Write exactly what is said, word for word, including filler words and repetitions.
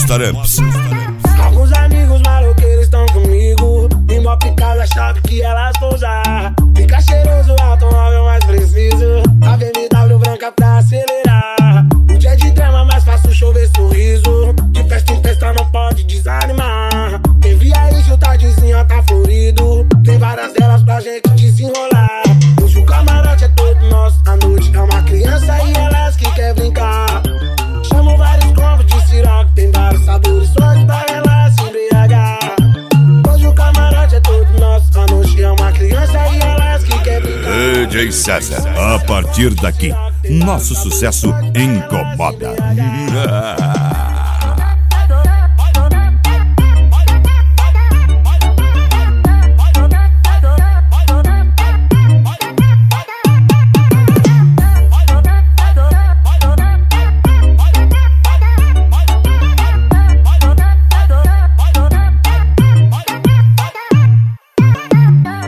Taramps. Alguns amigos maloqueiros estão comigo, e mó picada chave que elas vão usar. Fica cheiroso, automóvel mais preciso, a B M W branca pra acelerar. O dia de drama mais fácil chover sorriso, de festa em festa não pode desanimar. Quem via aí o tardezinha tá florido, tem várias delas pra gente desenrolar. Hoje o camarote é todo nosso, a noite é uma criança e elas que quer brincar. Chamo vários combos de siroque, tem vários sabores fortes pra elas se embriagar. Hoje o camarote é todo nosso, a noite é uma criança e elas que quer brincar. D J César, a partir daqui, nosso sucesso incomoda.